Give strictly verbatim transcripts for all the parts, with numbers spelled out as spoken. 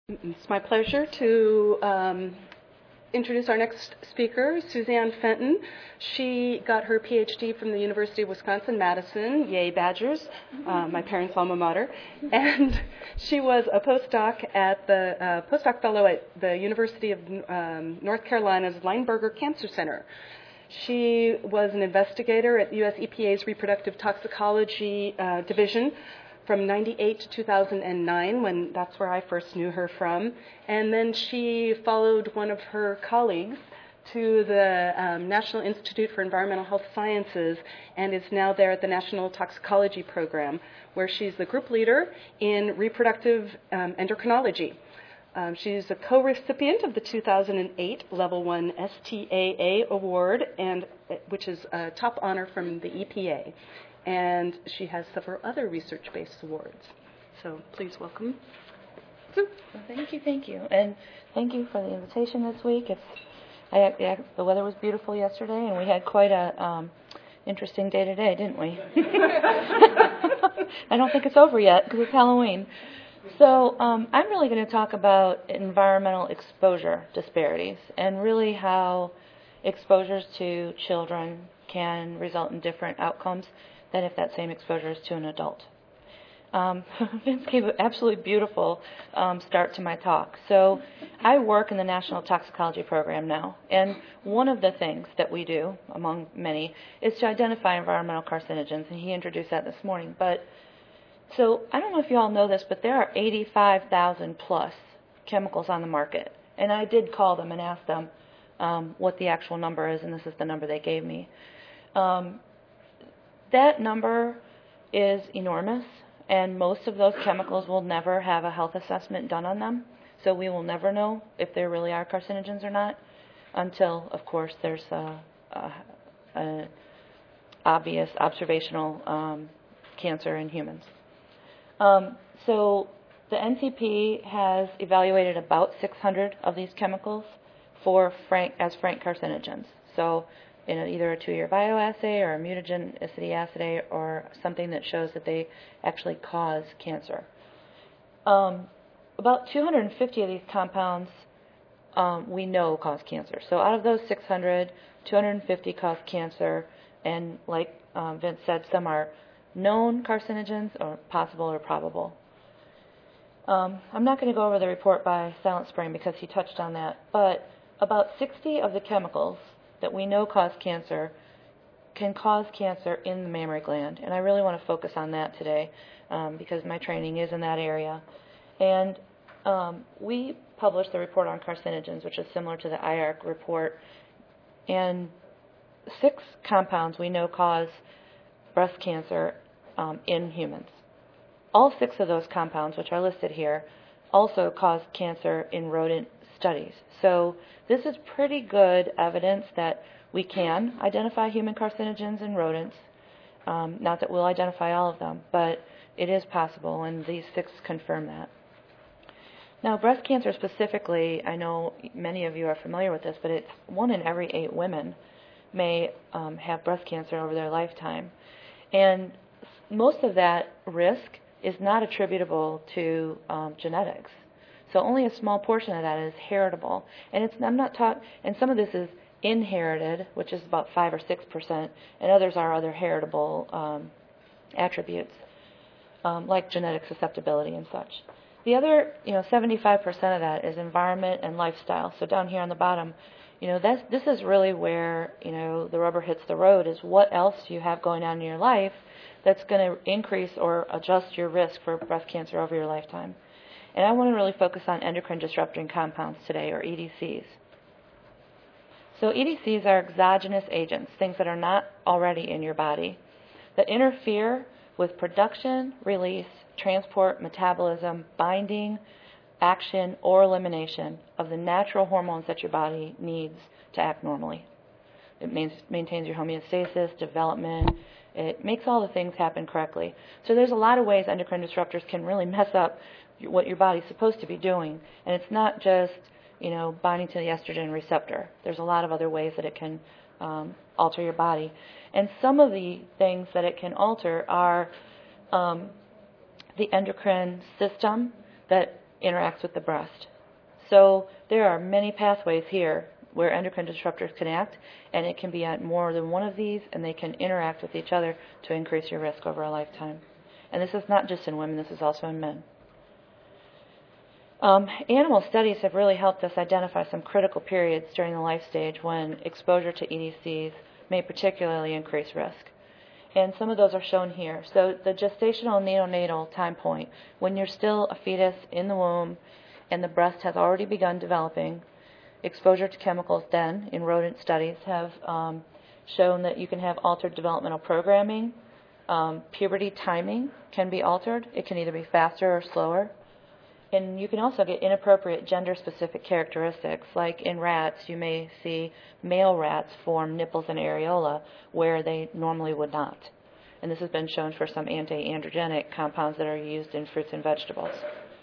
It's my pleasure to um, introduce our next speaker, Suzanne Fenton. She got her P H D from the University of Wisconsin-Madison, yay Badgers, uh, my parents' alma mater, and she was a postdoc at the uh, postdoc fellow at the University of um, North Carolina's Lineberger Cancer Center. She was an investigator at U S E P A's Reproductive Toxicology uh, Division from ninety-eight to two thousand nine, when that's where I first knew her from. And then she followed one of her colleagues to the um, National Institute for Environmental Health Sciences and is now there at the National Toxicology Program, where she's the group leader in reproductive um, endocrinology. Um, she's a co-recipient of the two thousand eight Level one S T A A Award, and which is a top honor from the E P A. And she has several other research-based awards. So please welcome Sue. Well, thank you, thank you. And thank you for the invitation this week. It's I, I, the weather was beautiful yesterday, and we had quite a um, interesting day today, didn't we? I don't think it's over yet because it's Halloween. So um, I'm really going to talk about environmental exposure disparities and really how exposures to children can result in different outcomes than if that same exposure is to an adult. Um, Vince gave an absolutely beautiful um, start to my talk. So I work in the National Toxicology Program now, and one of the things that we do, among many, is to identify environmental carcinogens, and he introduced that this morning. But so I don't know if you all know this, but there are eighty-five thousand plus chemicals on the market, and I did call them and ask them um, what the actual number is, and this is the number they gave me. Um, that number is enormous, and most of those chemicals will never have a health assessment done on them, so we will never know if there really are carcinogens or not until, of course, there's a, a, a obvious observational um, cancer in humans. Um, so the N T P has evaluated about six hundred of these chemicals for frank, as frank carcinogens. So in a, either a two-year bioassay or a mutagenicity assay or something that shows that they actually cause cancer. Um, about two hundred fifty of these compounds um, we know cause cancer. So out of those six hundred, two hundred fifty cause cancer, and like um, Vince said, some are known carcinogens or possible or probable. Um, I'm not going to go over the report by Silent Spring because he touched on that, but about sixty of the chemicals that we know cause cancer can cause cancer in the mammary gland, and I really want to focus on that today um, because my training is in that area. And um, we published the report on carcinogens, which is similar to the I A R C report, and six compounds we know cause breast cancer um, in humans. All six of those compounds, which are listed here, also cause cancer in rodent studies. So this is pretty good evidence that we can identify human carcinogens in rodents. Um, not that we'll identify all of them, but it is possible, and these six confirm that. Now, breast cancer specifically, I know many of you are familiar with this, but it's one in every eight women may um, have breast cancer over their lifetime. And most of that risk is not attributable to um, genetics. So only a small portion of that is heritable. And it's I'm not taught, and some of this is inherited, which is about five or six percent, and others are other heritable um, attributes, um, like genetic susceptibility and such. The other, you know, seventy-five percent of that is environment and lifestyle. So down here on the bottom, you know, that's, this is really where, you know, the rubber hits the road, is what else do you have going on in your life that's going to increase or adjust your risk for breast cancer over your lifetime. And I want to really focus on endocrine disrupting compounds today, or E D Cs. So E D Cs are exogenous agents, things that are not already in your body, that interfere with production, release, transport, metabolism, binding, action, or elimination of the natural hormones that your body needs to act normally. It means, maintains your homeostasis, development. It makes all the things happen correctly. So there's a lot of ways endocrine disruptors can really mess up what your body's supposed to be doing. And it's not just, you know, binding to the estrogen receptor. There's a lot of other ways that it can um, alter your body. And some of the things that it can alter are um, the endocrine system that interacts with the breast. So there are many pathways here where endocrine disruptors can act, and it can be at more than one of these, and they can interact with each other to increase your risk over a lifetime. And this is not just in women, this is also in men. Um, animal studies have really helped us identify some critical periods during the life stage when exposure to E D Cs may particularly increase risk. And some of those are shown here. So the gestational neonatal time point, when you're still a fetus in the womb and the breast has already begun developing, exposure to chemicals then, in rodent studies, have um, shown that you can have altered developmental programming. Um, puberty timing can be altered. It can either be faster or slower. And you can also get inappropriate gender-specific characteristics. Like in rats, you may see male rats form nipples and areola where they normally would not. And this has been shown for some anti-androgenic compounds that are used in fruits and vegetables.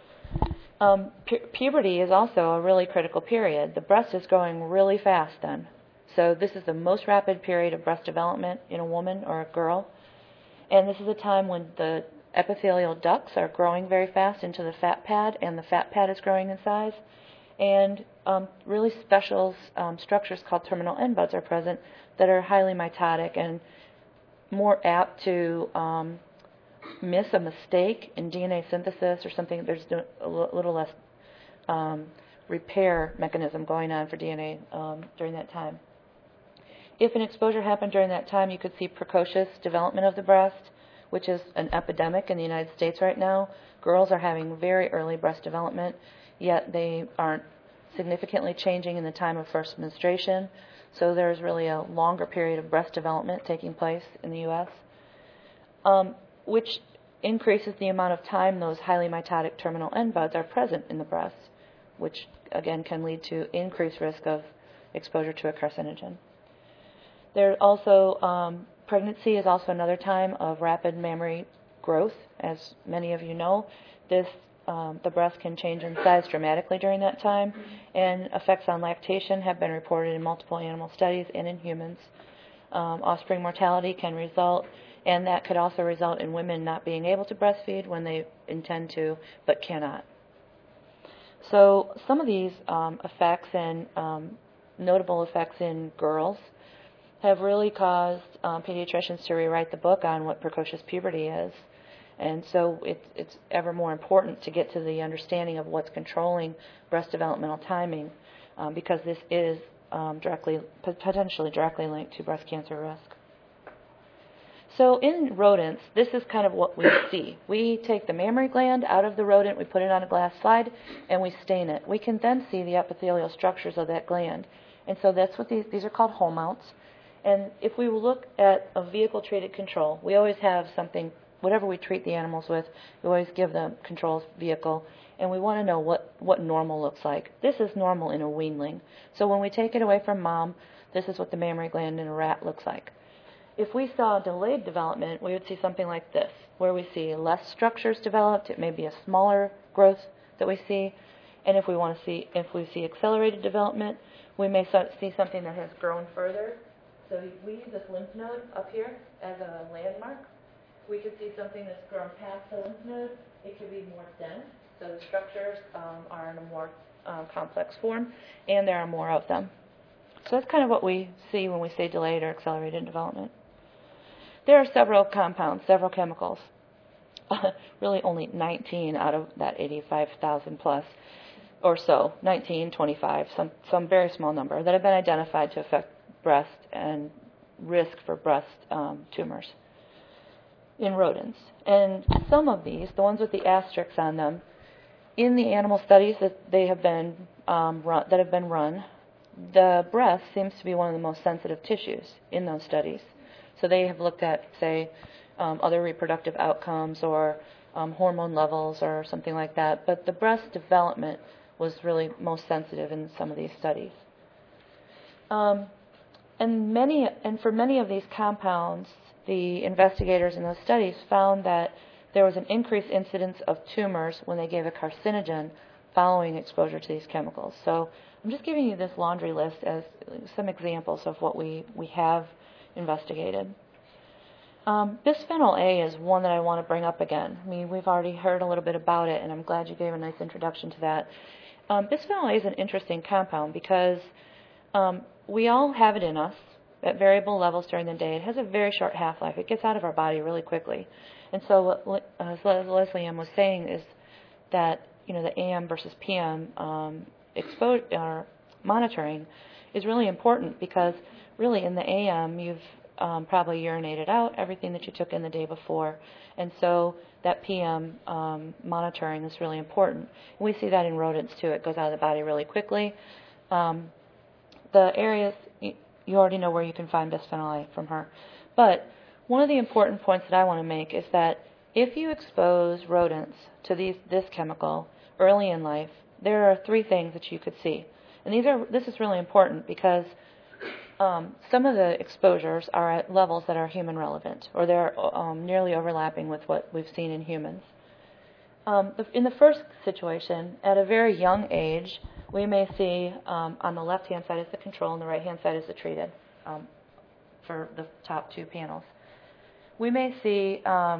Um, pu- puberty is also a really critical period. The breast is growing really fast then. So this is the most rapid period of breast development in a woman or a girl. And this is a time when the epithelial ducts are growing very fast into the fat pad, and the fat pad is growing in size. And um, really special um, structures called terminal end buds are present that are highly mitotic and more apt to um, miss a mistake in D N A synthesis or something. There's a little less um, repair mechanism going on for D N A um, during that time. If an exposure happened during that time, you could see precocious development of the breast, which is an epidemic in the United States right now. Girls are having very early breast development, yet they aren't significantly changing in the time of first menstruation. So there's really a longer period of breast development taking place in the U S, um, which increases the amount of time those highly mitotic terminal end buds are present in the breast, which again can lead to increased risk of exposure to a carcinogen. There also um, Pregnancy is also another time of rapid mammary growth. As many of you know, this um, the breast can change in size dramatically during that time, and effects on lactation have been reported in multiple animal studies and in humans. Um, offspring mortality can result, and that could also result in women not being able to breastfeed when they intend to but cannot. So some of these um, effects and um, notable effects in girls have really caused um, pediatricians to rewrite the book on what precocious puberty is. And so it, it's ever more important to get to the understanding of what's controlling breast developmental timing, um, because this is um, directly, potentially directly linked to breast cancer risk. So in rodents, this is kind of what we see. We take the mammary gland out of the rodent, we put it on a glass slide, and we stain it. We can then see the epithelial structures of that gland. And so that's what these, these are called hole mounts. And if we look at a vehicle-treated control, we always have something, whatever we treat the animals with, we always give them control vehicle, and we want to know what, what normal looks like. This is normal in a weanling. So when we take it away from mom, this is what the mammary gland in a rat looks like. If we saw delayed development, we would see something like this, where we see less structures developed. It may be a smaller growth that we see. And if we want to see, if we see accelerated development, we may see something that has grown further. So we use this lymph node up here as a landmark. We could see something that's grown past the lymph node. It could be more dense, so the structures um, are in a more um, complex form, and there are more of them. So that's kind of what we see when we say delayed or accelerated development. There are several compounds, several chemicals, really only nineteen out of that eighty-five thousand plus or so, nineteen, twenty-five, some, some very small number that have been identified to affect breast and risk for breast um, tumors in rodents. And some of these, the ones with the asterisks on them, in the animal studies that they have been um, run, that have been run, the breast seems to be one of the most sensitive tissues in those studies. So they have looked at, say, um, other reproductive outcomes or um, hormone levels or something like that. But the breast development was really most sensitive in some of these studies. Um, and many, and for many of these compounds, the investigators in those studies found that there was an increased incidence of tumors when they gave a carcinogen following exposure to these chemicals. So I'm just giving you this laundry list as some examples of what we, we have investigated. Um, bisphenol A is one that I want to bring up again. I mean, we've already heard a little bit about it, and I'm glad you gave a nice introduction to that. Um, bisphenol A is an interesting compound because um, we all have it in us at variable levels during the day. It has a very short half-life. It gets out of our body really quickly. And so what uh, as Leslie Ann was saying is that, you know, the A M versus P M um, expo- uh, monitoring is really important because really in the A M you've um, probably urinated out everything that you took in the day before, and so that P M um, monitoring is really important. And we see that in rodents too. It goes out of the body really quickly. Um, the areas, you already know where you can find bisphenol A from her, but one of the important points that I want to make is that if you expose rodents to these, this chemical early in life, there are three things that you could see. And these are this is really important because um, some of the exposures are at levels that are human relevant, or they're um, nearly overlapping with what we've seen in humans. Um, the, in the first situation, at a very young age, we may see um, on the left-hand side is the control and the right-hand side is the treated um, for the top two panels. We may see um,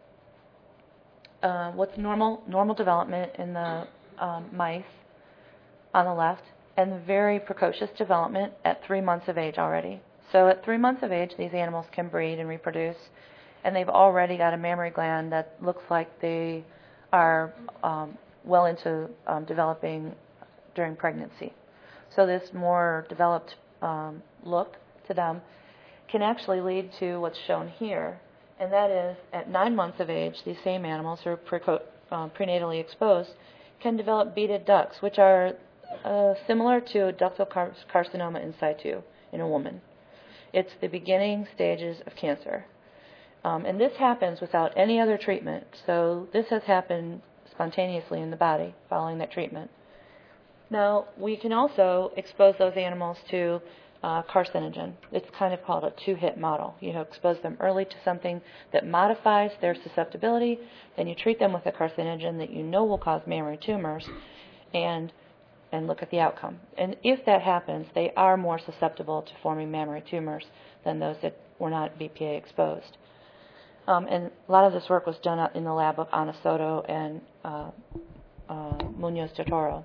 uh, what's normal normal development in the um, mice on the left, and very precocious development at three months of age already. So at three months of age, these animals can breed and reproduce, and they've already got a mammary gland that looks like they are um, well into um, developing during pregnancy. So this more developed um, look to them can actually lead to what's shown here, and that is at nine months of age, these same animals who are preco- um, prenatally exposed can develop beaded ducts, which are uh, similar to ductal car- carcinoma in situ in a woman. It's the beginning stages of cancer. Um, and this happens without any other treatment, so this has happened spontaneously in the body following that treatment. Now, we can also expose those animals to Uh, carcinogen. It's kind of called a two-hit model. You know, expose them early to something that modifies their susceptibility, then you treat them with a carcinogen that you know will cause mammary tumors, and and look at the outcome. And if that happens, they are more susceptible to forming mammary tumors than those that were not B P A exposed. Um, and a lot of this work was done in the lab of Ana Soto and uh, uh, Munoz de Toro.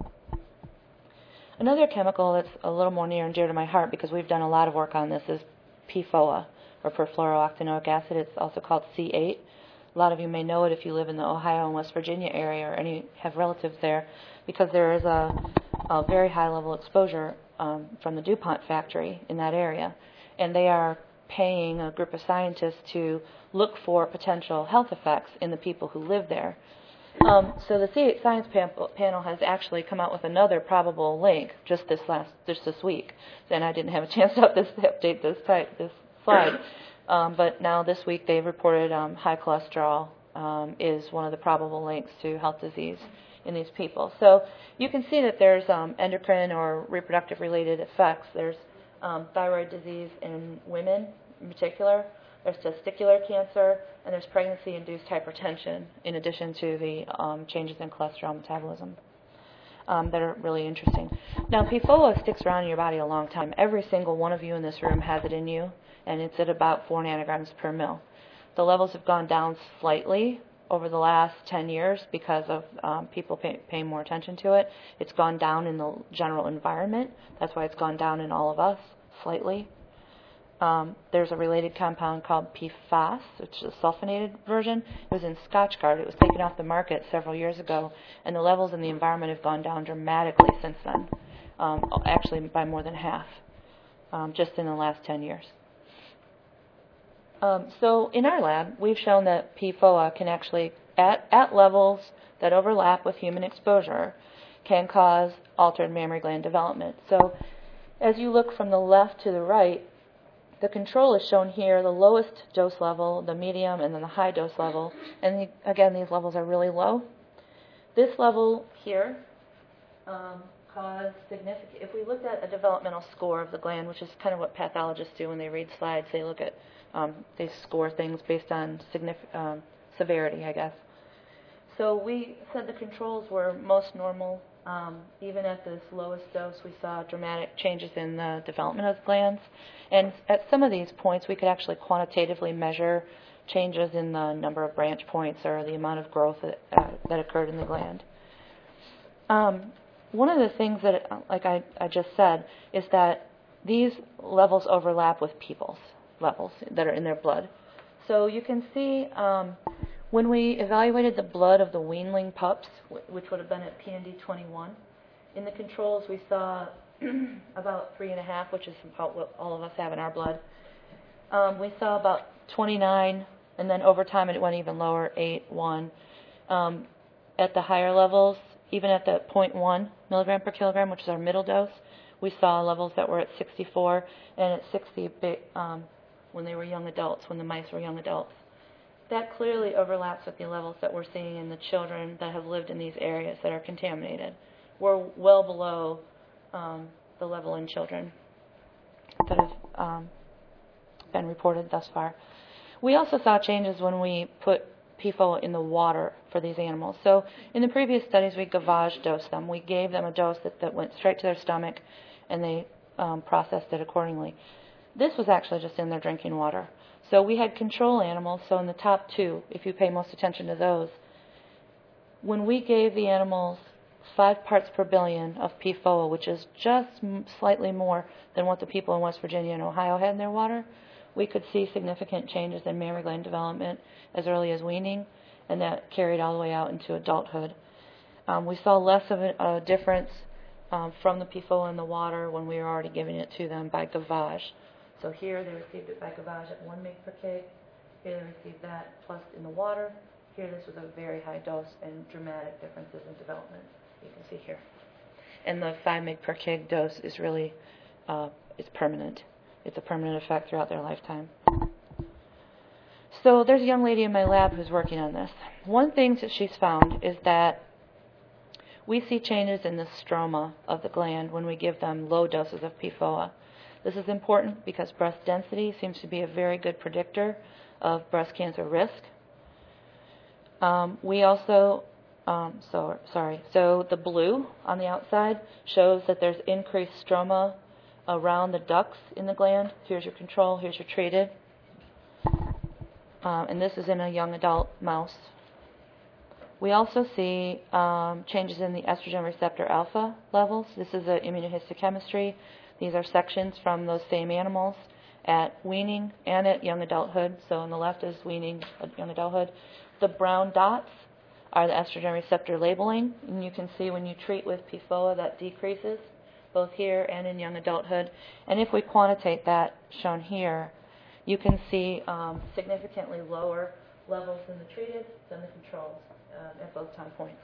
Another chemical that's a little more near and dear to my heart because we've done a lot of work on this is P F O A, or perfluorooctanoic acid. It's also called C eight. A lot of you may know it if you live in the Ohio and West Virginia area or any have relatives there, because there is a, a very high level exposure um, from the DuPont factory in that area. And they are paying a group of scientists to look for potential health effects in the people who live there. Um, so the C eight Science panel has actually come out with another probable link just this last just this week. And I didn't have a chance to update this type this slide, um, but now this week they've reported um, high cholesterol um, is one of the probable links to health disease in these people. So you can see that there's um, endocrine or reproductive related effects. There's um, thyroid disease in women in particular. There's testicular cancer, and there's pregnancy-induced hypertension, in addition to the um, changes in cholesterol metabolism um, that are really interesting. Now, P F O A sticks around in your body a long time. Every single one of you in this room has it in you, and it's at about four nanograms per mil. The levels have gone down slightly over the last ten years because of um, people pay, paying more attention to it. It's gone down in the general environment. That's why it's gone down in all of us slightly. Um, there's a related compound called P FAS, which is a sulfonated version. It was in Scotchgard. It was taken off the market several years ago, and the levels in the environment have gone down dramatically since then, um, actually by more than half, um, just in the last ten years. Um, so in our lab, we've shown that P F O A can actually, at, at levels that overlap with human exposure, can cause altered mammary gland development. So as you look from the left to the right, the control is shown here, the lowest dose level, the medium, and then the high dose level. And the, again, these levels are really low. This level here um, caused significant, if we looked at a developmental score of the gland, which is kind of what pathologists do when they read slides, they look at, um, they score things based on significant, um, severity, I guess. So we said the controls were most normal. Um, even at this lowest dose, we saw dramatic changes in the development of the glands. And at some of these points, we could actually quantitatively measure changes in the number of branch points or the amount of growth that, uh, that occurred in the gland. Um, one of the things that, like I, I just said, is that these levels overlap with people's levels that are in their blood. So you can see um, when we evaluated the blood of the weanling pups, which would have been at P N D twenty-one, in the controls we saw about three and a half, which is about what all of us have in our blood. Um, we saw about twenty-nine, and then over time it went even lower, eight, one. Um, at the higher levels, even at the zero point one milligram per kilogram, which is our middle dose, we saw levels that were at sixty-four and at sixty um, when they were young adults, when the mice were young adults. That clearly overlaps with the levels that we're seeing in the children that have lived in these areas that are contaminated. We're well below um, the level in children that have um, been reported thus far. We also saw changes when we put P F O A in the water for these animals. So in the previous studies, we gavage dosed them. We gave them a dose that, that went straight to their stomach, and they um, processed it accordingly. This was actually just in their drinking water. So we had control animals, so in the top two, if you pay most attention to those, when we gave the animals five parts per billion of P F O A, which is just slightly more than what the people in West Virginia and Ohio had in their water, we could see significant changes in mammary gland development as early as weaning, and that carried all the way out into adulthood. Um, we saw less of a, a difference um, from the P F O A in the water when we were already giving it to them by gavage. So here they received it by gavage at one milligram per kilogram. Here they received that plus in the water. Here this was a very high dose and dramatic differences in development. You can see here. And the five milligram per kilogram dose is really uh, is permanent. It's a permanent effect throughout their lifetime. So there's a young lady in my lab who's working on this. One thing that she's found is that we see changes in the stroma of the gland when we give them low doses of P F O A. This is important because breast density seems to be a very good predictor of breast cancer risk. Um, we also, um, so sorry, so the blue on the outside shows that there's increased stroma around the ducts in the gland. Here's your control, here's your treated. Um, and this is in a young adult mouse. We also see um, changes in the estrogen receptor alpha levels. This is an immunohistochemistry. These are sections from those same animals at weaning and at young adulthood. So on the left is weaning, young adulthood. The brown dots are the estrogen receptor labeling. And you can see when you treat with P F O A that decreases both here and in young adulthood. And if we quantitate that, shown here, you can see um, significantly lower levels in the treated than the controls uh, at both time points.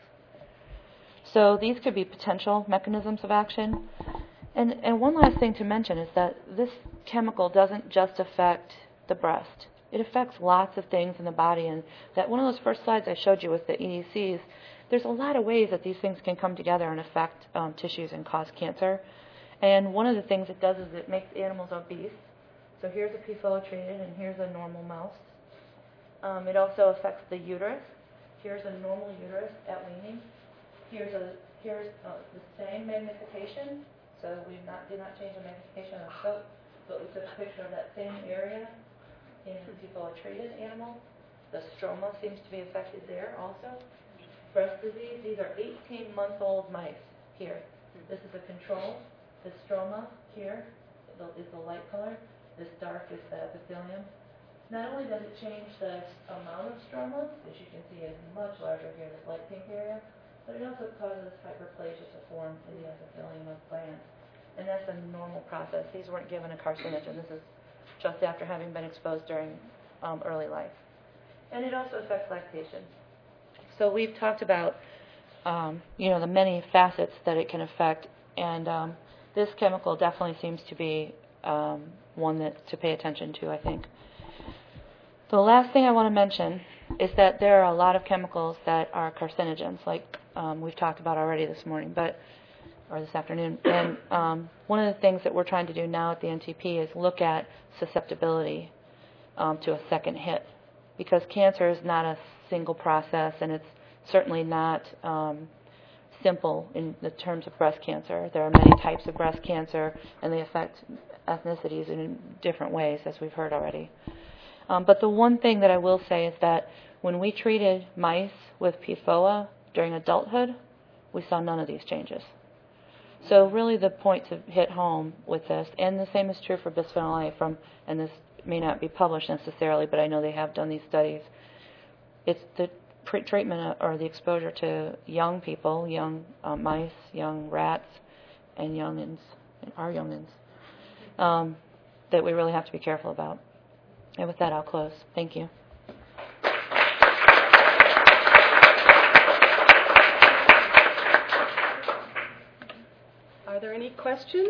So these could be potential mechanisms of action. And, and one last thing to mention is that this chemical doesn't just affect the breast. It affects lots of things in the body. And that one of those first slides I showed you with the E D Cs, there's a lot of ways that these things can come together and affect um, tissues and cause cancer. And one of the things it does is it makes animals obese. So here's a P F O A treated, and here's a normal mouse. Um, it also affects the uterus. Here's a normal uterus at weaning. Here's a here's uh, the same magnification. So we not did not change the magnification of the scope, but we took a picture of that same area in a P F O A treated animal. The stroma seems to be affected there also. Breast disease. These are eighteen-month-old mice. Here, this is a control. The stroma here is the light color. This dark is the epithelium. Not only does it change the amount of stroma, as you can see is much larger here, this light pink area, but it also causes hyperplasia to form in the epithelium of glands. And that's a normal process. These weren't given a carcinogen. This is just after having been exposed during um, early life. And it also affects lactation. So we've talked about um, you know, the many facets that it can affect, and um, this chemical definitely seems to be um, one that to pay attention to, I think. The last thing I want to mention is that there are a lot of chemicals that are carcinogens, like um, we've talked about already this morning, but or this afternoon. And um, one of the things that we're trying to do now at the N T P is look at susceptibility um, to a second hit, because cancer is not a single process, and it's certainly not um, simple in the terms of breast cancer. There are many types of breast cancer, and they affect ethnicities in different ways, as we've heard already. Um, but the one thing that I will say is that when we treated mice with P F O A during adulthood, we saw none of these changes. So really the point to hit home with this, and the same is true for bisphenol A from, and this may not be published necessarily, but I know they have done these studies, it's the treatment or the exposure to young people, young uh, mice, young rats, and youngins, and our youngins, um, that we really have to be careful about. And with that, I'll close. Thank you. Are there any questions?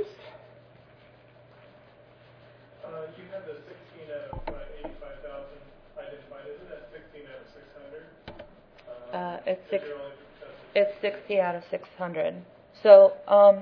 Uh, you have the sixteen out of uh, eighty-five thousand identified. Isn't that sixteen out of six hundred? Uh, Uh, it's six. only, It's sixty out of six hundred. So um,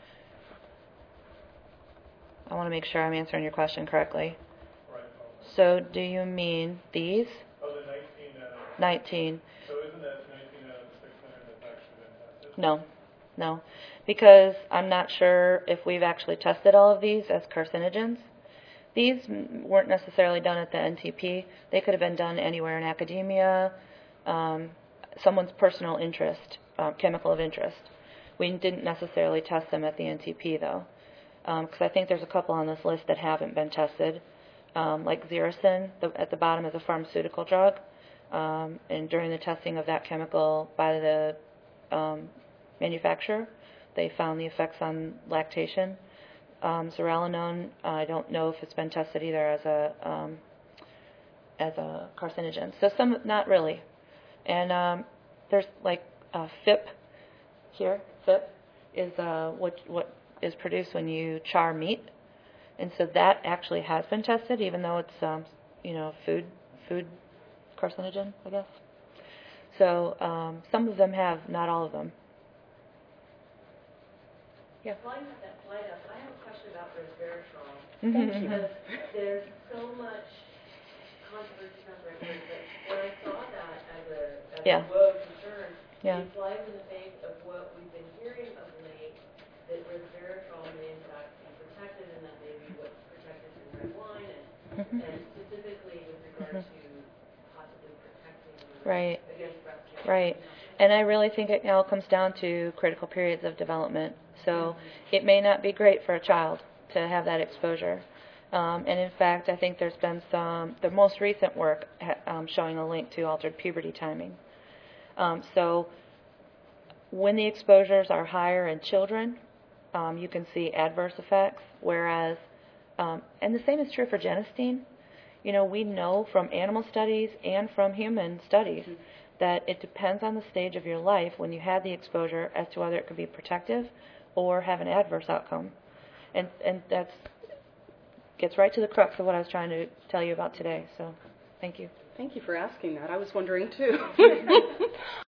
I want to make sure I'm answering your question correctly. Right. So do you mean these? Oh, the nineteen out of... nineteen. So isn't that nineteen out of six hundred that's actually been tested? No, no. Because I'm not sure if we've actually tested all of these as carcinogens. These weren't necessarily done at the N T P. They could have been done anywhere in academia, um, someone's personal interest, uh, chemical of interest. We didn't necessarily test them at the N T P, though, because um, I think there's a couple on this list that haven't been tested, um, like Xericin, the, at the bottom is a pharmaceutical drug, um, and during the testing of that chemical by the um, manufacturer, they found the effects on lactation. Um, Zearalenone, uh, I don't know if it's been tested either as a um, as a carcinogen. So some, not really. And um, there's like uh, F I P here. F I P is uh, what what is produced when you char meat, and so that actually has been tested, even though it's um, you know food food carcinogen, I guess. So um, some of them have, not all of them. Yeah. While you have that slide up, I have a question about resveratrol. Mm-hmm. Because there's so much controversy about resveratrol, but when I saw that as a, as Yeah. a whoa concern, Yeah. it flies in the face of what we've been hearing of late, that resveratrol may in fact be protected, and that may be what's protected in red wine, and, Mm-hmm. and specifically with regard Mm-hmm. to possibly protecting Right. against breast cancer. Right. And I really think it all comes down to critical periods of development. So it may not be great for a child to have that exposure. Um, and in fact, I think there's been some, the most recent work ha- um, showing a link to altered puberty timing. Um, so when the exposures are higher in children, um, you can see adverse effects, whereas, um, and the same is true for genistein. You know, we know from animal studies and from human studies mm-hmm. that it depends on the stage of your life when you had the exposure as to whether it could be protective or have an adverse outcome. And and that's gets right to the crux of what I was trying to tell you about today. So thank you. Thank you for asking that. I was wondering too.